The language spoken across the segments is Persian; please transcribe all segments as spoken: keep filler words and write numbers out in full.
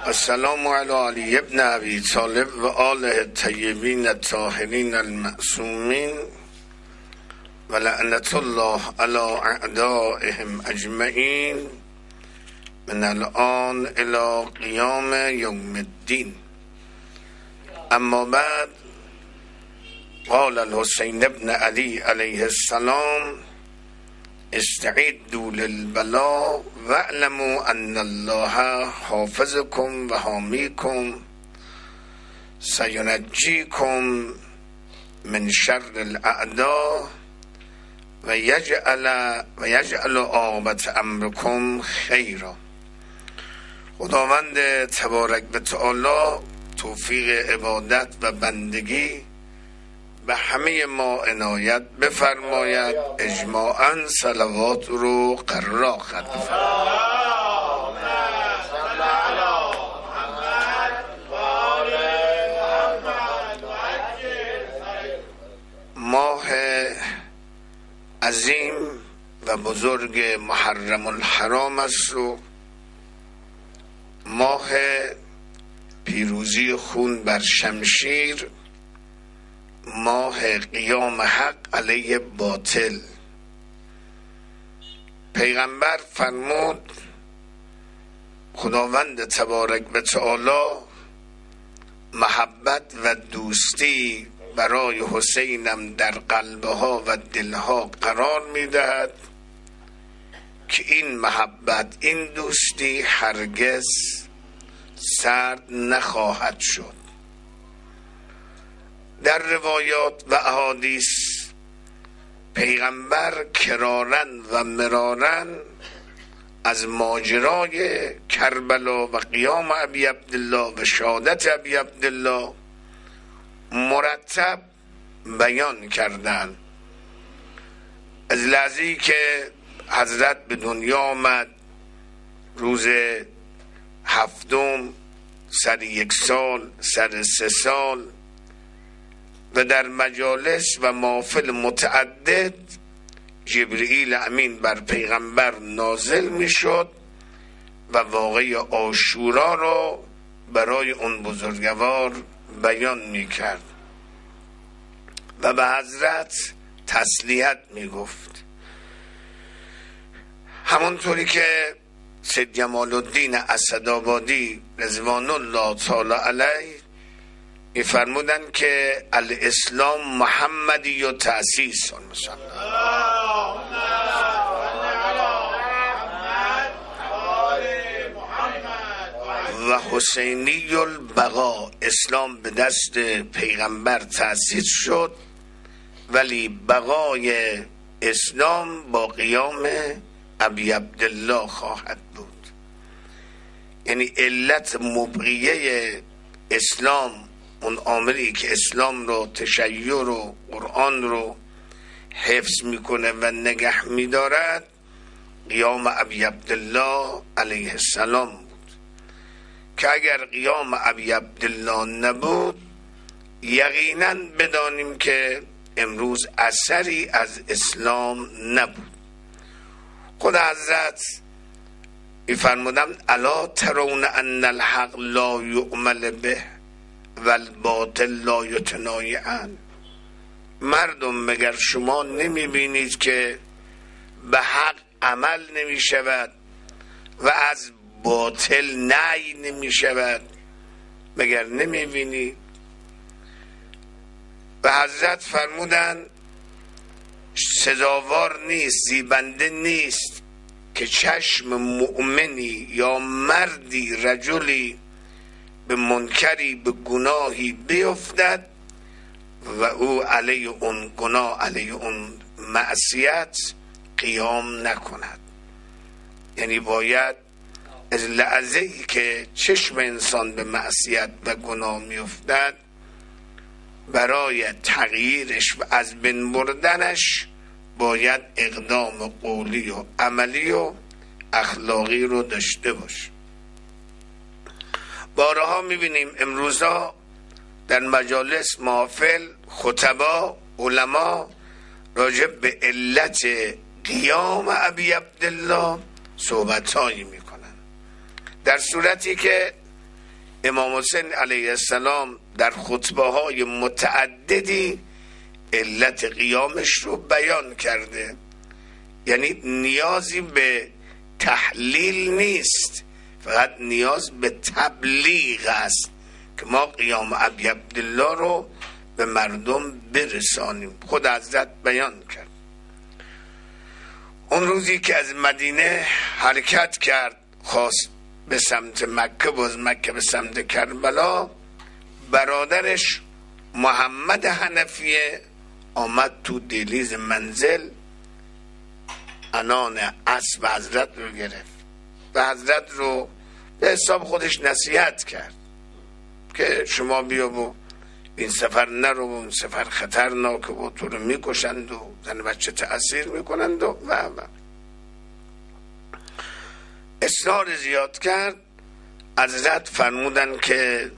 السلام علی علی ابن ابی طالب و آله الطیبین الطاهرین المعصومین و لعنت الله علی اعدائهم اجمعین من الان الی قیام یوم الدین. اما بعد، قال الحسین ابن علی علیه السلام: استعدوا للبلاء واعلموا ان الله حافظكم و حامیكم سینجیکم من شر الاعداء و یجعل و یجعل عاقبت امرکم خیرا. خداوند تبارک و تعالی توفیق عبادت و بندگی به همه ما عنایت بفرماید. اجماعاً صلوات رو قرار خط ماه عظیم و بزرگ محرم الحرام است و ماه پیروزی خون بر شمشیر، ماه قیام حق علیه باطل. پیغمبر فرمود خداوند تبارک و تعالی محبت و دوستی برای حسینم در قلبها و دلها قرار میدهد که این محبت، این دوستی هرگز سرد نخواهد شد. در روایات و احادیث پیغمبر کرارن و مرارن از ماجرای کربلا و قیام ابی عبدالله و شهادت ابی عبدالله مرتب بیان کردند. از لحظه‌ای که حضرت به دنیا آمد، روز هفتم، سر یک سال، سر سه سال، و در مجالس و محافل متعدد جبرئیل امین بر پیغمبر نازل می شد و واقعه عاشورا را برای اون بزرگوار بیان می کرد و به حضرت تسلیت می گفت. همونطوری که سید جمال الدین اسدآبادی رضوان الله تعالی علیه می فرمودن که الاسلام محمدی و تأسیس و حسینی البقا، اسلام به دست پیغمبر تأسیس شد ولی بقای اسلام با قیام ابی عبدالله خواهد بود. یعنی علت مبقیه اسلام، اون عاملی که اسلام رو، تشیع رو، قرآن رو حفظ میکنه و نگه میدارد، قیام ابی عبدالله علیه السلام بود که اگر قیام ابی عبدالله نبود یقینا بدانیم که امروز اثری از اسلام نبود. خود حضرت میفرمودند الا ترون ان الحق لا یعمل به و الباطل لا یتنایعن. مردم مگر شما نمی بینید که به حق عمل نمی شود و از باطل نهی نمی شود؟ مگر نمی بینید؟ و حضرت فرمودند سزاوار نیست، زیبنده نیست که چشم مؤمنی یا مردی، رجلی به منکری، به گناهی بیفتد و او علیه اون گناه، علیه اون معصیت قیام نکند. یعنی باید از لحظه‌ای که چشم انسان به معصیت و گناه میافتد برای تغییرش و از بین بردنش باید اقدام قولی و عملی و اخلاقی رو داشته باشه. بارها میبینیم امروزها در مجالس، محافل، خطبا، علما راجع به علت قیام ابی عبدالله صحبت هایی میکنن، در صورتی که امام حسین علیه السلام در خطبه های متعددی علت قیامش رو بیان کرده. یعنی نیازی به تحلیل نیست، فقط نیاز به تبلیغ است که ما قیام ابی عبدالله رو به مردم برسانیم. خود حضرت بیان کرد اون روزی که از مدینه حرکت کرد خواست به سمت مکه و از مکه به سمت کربلا، برادرش محمد حنفیه آمد تو دهلیز منزل، عنان اسب حضرت رو گرفت و حضرت رو به حساب خودش نصیحت کرد که شما بیا و این سفر نرو، این سفر خطرناکه و تو رو میکشند و زن بچه تأثیر میکنند و و و اصرار زیاد کرد. حضرت فرمودن که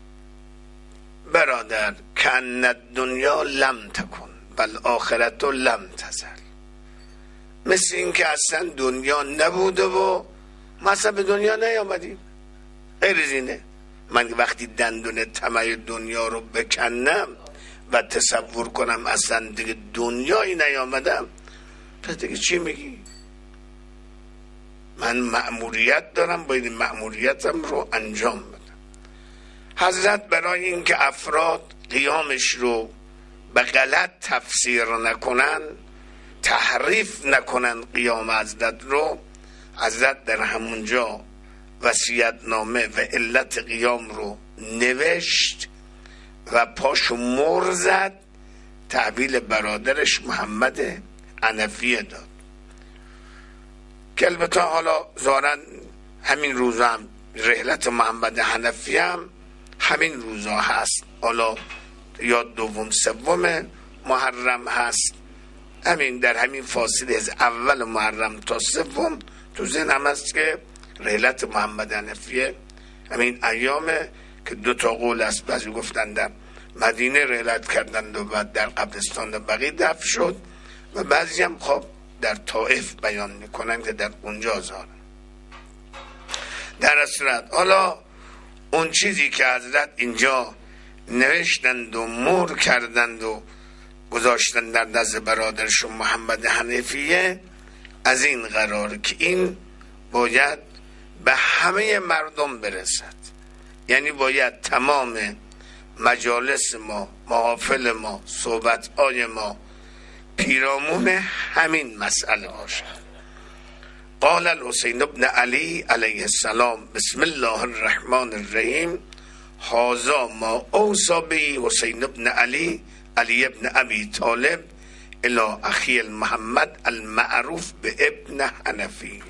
برادر کأن الدنیا لم تکن والآخرة لم تزل، مثل این که اصلا دنیا نبوده و ما اصلا به دنیا نیامدیم. غیر از اینه، من وقتی دندون طمع دنیا رو بکنم و تصور کنم اصلا دیگه دنیایی نیامدم، پس دیگه چی میگی؟ من مأموریت دارم، باید این مأموریتم رو انجام بدم. حضرت برای اینکه افراد قیامش رو به غلط تفسیر نکنن، تحریف نکنن قیام حضرت رو، حضرت در همونجا وصیت‌نامه و علت قیام رو نوشت و پاشو مهر زد، تحویل برادرش محمد حنفیه داد که البته حالا ظاهراً همین روزا هم رحلت محمد حنفیه هم همین روزا هست، حالا یا دوم سوم محرم هست، همین در همین فاصله از اول محرم تا سوم تو ذهنم هست که رحلت محمد حنفیه همین ایامه که دو تا قول است. بعضی گفتن در مدینه رحلت کردند و بعد در قبرستان بقیع دفن شد و بعضی هم خب در طائف بیان میکنن که در اونجا زارن. در صورت حالا اون چیزی که حضرت اینجا نوشتند و مهر کردند و گذاشتند در دست برادرش محمد حنفیه از این قرار که این باید به همه مردم برسد. یعنی باید تمام مجالس ما، محافل ما، صحبت‌های ما پیرامون همین مسئله باشد. قال الحسین بن علی علیه السلام بسم الله الرحمن الرحیم هذا ما اوصى به حسین بن علی علی ابن ابی طالب الی اخی المحمد المعروف به ابن حنفیه.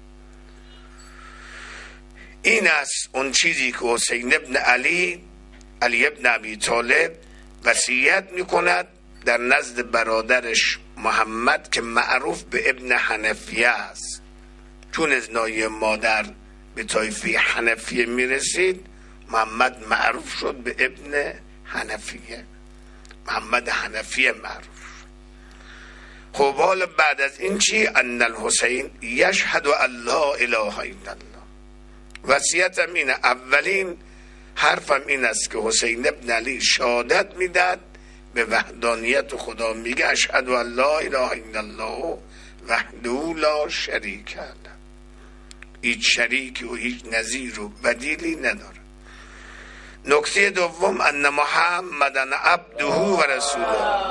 این است اون چیزی که حسین ابن علی علی ابن ابی طالب وصیت میکند در نزد برادرش محمد که معروف به ابن حنفیه است. چون از ناحیه مادر به طایفه حنفیه میرسید، محمد معروف شد به ابن حنفیه، محمد حنفیه معروف. خب حالا بعد از این چی؟ ان الحسین یشهد ان لا اله الا الله. وصیتم اینه، اولین حرفم این است که حسین ابن علی شهادت میداد به وحدانیت خدا، میگه اشهد ان لا اله الا الله وحده لا شریک له، هیچ شریکی و هیچ نظیر و بدیلی نداره. نکته دوم ان محمدن عبده و رسوله،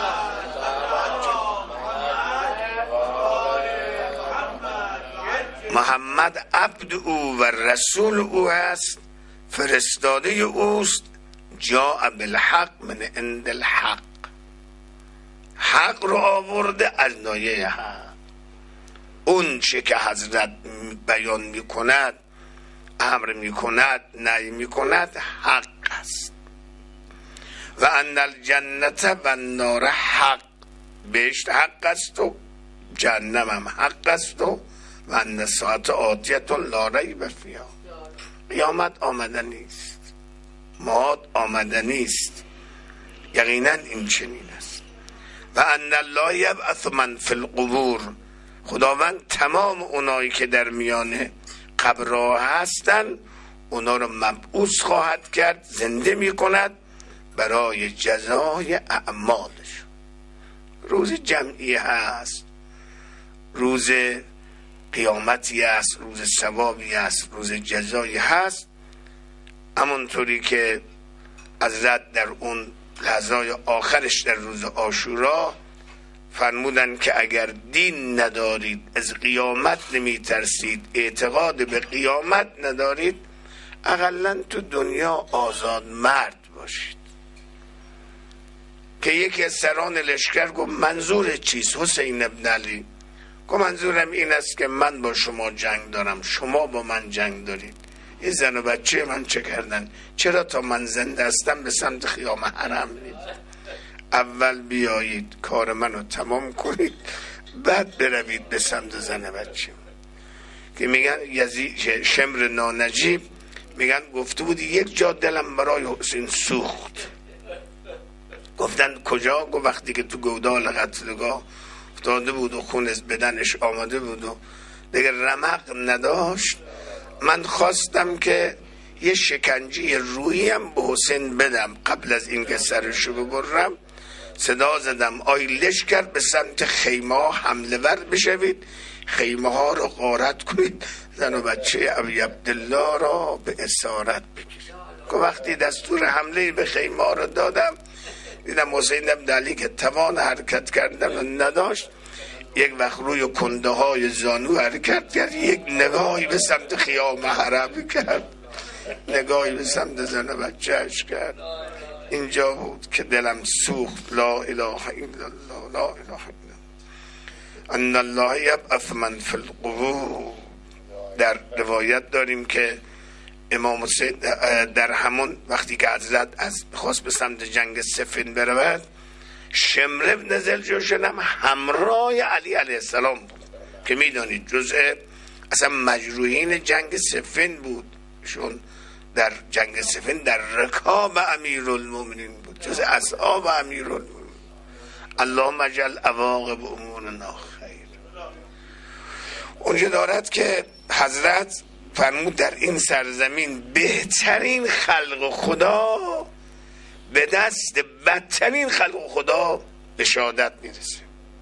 محمد عبد او و رسول او است، فرستاده اوست، جاء بالحق من عند الحق، حق رو آورده از ناحیه حق. اون چه که حضرت بیان میکند، امر میکند، نهی میکند حق است. و ان الجنت و النار حق، بهشت حق است و جهنم هم حق است و و ان ساعت آتیت لا ریب فیها، قیامت آمده نیست، معاد آمده نیست، یقینا این چنین است. و ان الله یبعث من فی القبور، خداوند تمام اونایی که در میان قبرها هستن اونا رو مبعوث خواهد کرد، زنده می کند برای جزای اعمالش. روز جمعی هست، روز قیامتی هست، روز ثوابی هست، روز جزایی هست. همونطوری که حضرت در اون لحظای آخرش در روز عاشورا فرمودن که اگر دین ندارید، از قیامت نمی ترسید، اعتقاد به قیامت ندارید، اقلن تو دنیا آزاد مرد باشید. که یکی از سران لشکر گفت منظور چیست حسین ابن علی؟ گفت منظورم این است که من با شما جنگ دارم، شما با من جنگ دارید. این زن و بچه من چه کردن؟ چرا تا من زنده هستم به سمت خیام حرم میرید؟ اول بیایید کار منو تمام کنید، بعد بروید به سمت زن بچه. که میگن یزید شمر نانجیب میگن گفته بود یک جا دلم برای حسین سوخت. گفتن کجا؟ گفت وقتی که تو گودال قتلگاه افتاده بود و خون از بدنش آمده بود و دیگه رمق نداشت، من خواستم که یه شکنجه روحی هم به حسین بدم. قبل از اینکه سرشو ببرم صدا زدم آی لشکر به سمت خیمه ها حمله ور بشوید، خیمه ها رو غارت کنید، زن و بچه ابی عبدالله را به اسارت بگیرید. که وقتی دستور حمله به خیمه ها رو دادم دیدم حسین ابن علی که توان حرکت کردن نداشت، یک وقت روی کنده های زانو حرکت کرد، یک نگاهی به سمت خیام حرم کرد، نگاهی به سمت زن و بچه‌اش کرد. اینجا بود که دلم سوخت. لا اله الا الله، لا اله الا ان الله یبعث من فی القبور. در روایت داریم که امام حسین در همون وقتی که حضرت از خواست به سمت جنگ صفین برود، شمر ابن ذوالجوشن هم همراه علی علیه السلام بود که میدانید جزء اصلا مجروحین جنگ صفین بود. شون در جنگ صفین در رکاب امیرالمومنین بود، جزء اصحاب امیرالمومنین. اللهم اجعل عواقب امورنا خیر. اونجا دارد که حضرت فرمود در این سرزمین بهترین خلق خدا به دست بدترین خلق خدا به شهادت میرسه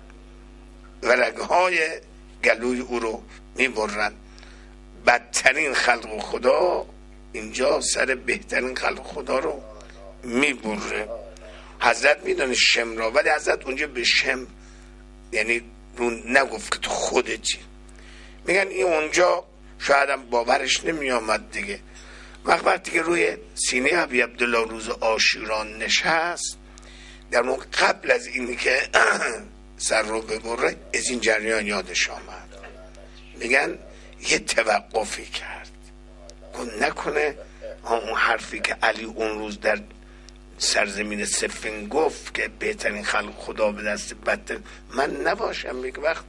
و رگهای گلوی او رو میبرن. بدترین خلق خدا اینجا سر بهترین خلق خدا رو میبره. حضرت میدونه شم را، ولی حضرت اونجا به شم یعنی رو نگفت که تو خودتی. میگن این اونجا شاید هم باورش نمی آمد دیگه. وقتی که روی سینه ابی عبدالله روز عاشورا نشست، در موقع قبل از اینی که سر رو ببره از این جریان یادش آمد. میگن یه توقفی کرد، گفت نکنه اون حرفی که علی اون روز در سرزمین صفین گفت که بهترین خلق خدا به دست بدتر من نباشم. یک وقت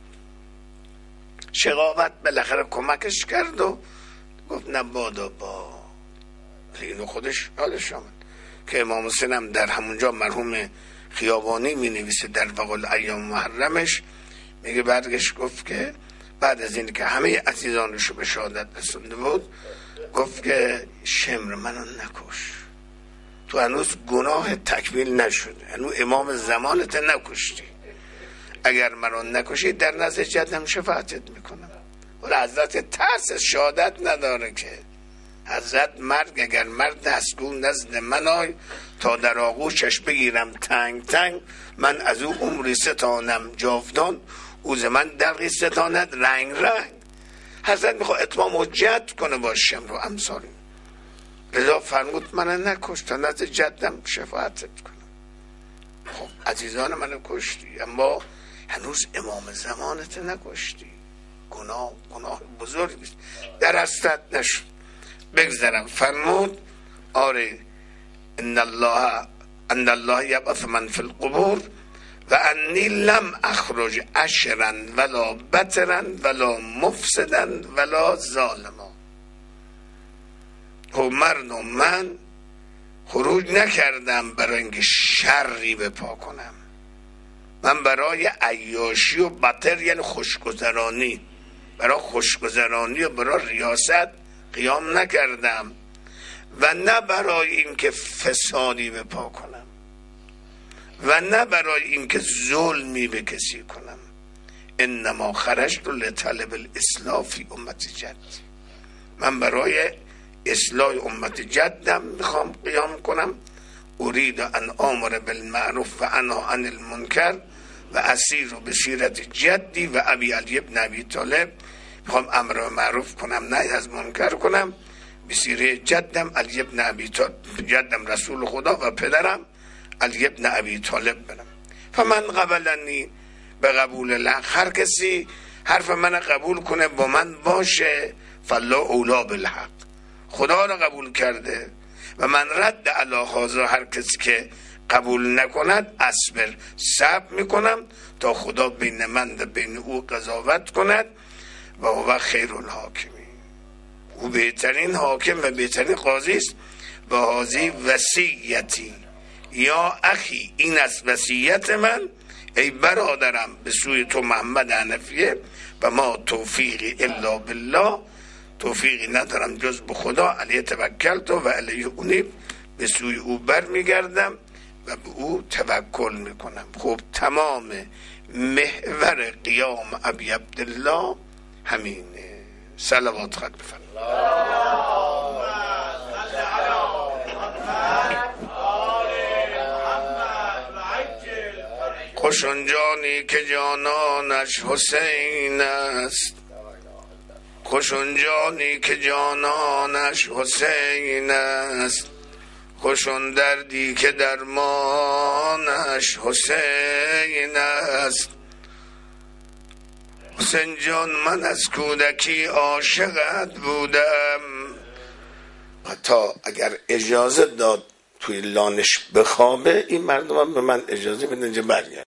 شقاوت بالاخره کمکش کرد و گفت نبادا با اینو خودش یادش آمد که امام حسین هم در همونجا مرحوم خیابانی می نویسه در وقل ایام محرمش، میگه برگشت گفت که بعد از این که همه عزیزانش رو به شهادت رسونده بود، گفت که شمر منو نکش، تو هنوز گناه تکمیل نشده، هنوز امام زمانت نکشتی، اگر منو نکشی در نزد جدم شفاعتت میکنم. ولی حضرت ترس از شهادت نداره که حضرت مرگ اگر مرد دستگو نزد من آی تا در آغوشش بگیرم تنگ تنگ، من از او عمری ستانم جاودان، او ز من دلقی ستاند رنگ رنگ. حضرت میخواد اتمام حجت کنه با شمر و امثال، لذا فرمود من نکش تا نزد جدم شفاعتت کنم. خب عزیزان من کشتی اما هنوز امام زمانت نکشتی، گناه گناه بزرگی در حضرت نشد. بگذارم فرمود آره ان الله ان الله یبعث من فی القبور و انی لم اخرج اشرا ولا بترا ولا مفسدا ولا ظالما. خب مردم من خروج نکردم برای اینکه شری بپا کنم، من برای عیاشی و بتر یعنی خوشگذرانی، برای خوشگذرانی و برای ریاست قیام نکردم. و نه برای اینکه فسادی به پا کنم و نه برای اینکه ظلمی به کسی کنم. انما خرجت لطلب الاصلاح فی امت جد، من برای اصلاح امت جدم میخوام قیام کنم. اريد ان آمر بالمعروف و انها عن المنکر و اسیر به سیرت جدی و ابی علی ابن ابی طالب، میخوام امر به معروف کنم نهی از منکر کنم به سیره جدم علی ابن ابی طالب، جدم رسول خدا و پدرم علی ابن ابی طالب برم. فمن قبلنی به قبول الحق، هر کسی حرف من قبول کنه با من باشه، فالله اولا بالحق، خدا را قبول کرده. و من رد علی هذا، هر کسی که قبول نکند اصبر، صبر میکنم تا خدا بین من و بین او قضاوت کند. و هو خیر الحاکمین، او بهترین حاکم و بهترین قاضی است. و هذه وصیتی یا اخی، این است وصیت من ای برادرم به سوی تو محمد حنفیه. و ما توفیقی الا بالله، توفیقی ندارم جز به خدا. علیه توکلت و علیه انیب، به سوی او بر میگردم و به او توکل میکنم. خب تمام محور قیام ابی عبدالله همینه. صلوات خط بفرمایید. خوش آن جانی که جانانش حسین است، خوش آن جانی که جانانش حسین است، خوش آن دردی که درمانش حسین است. حسین جان من از کودکی عاشقت بودم. حتی اگر اجازه داد توی لانش بخوابه، این مردم هم به من اجازه بدن که برگرد.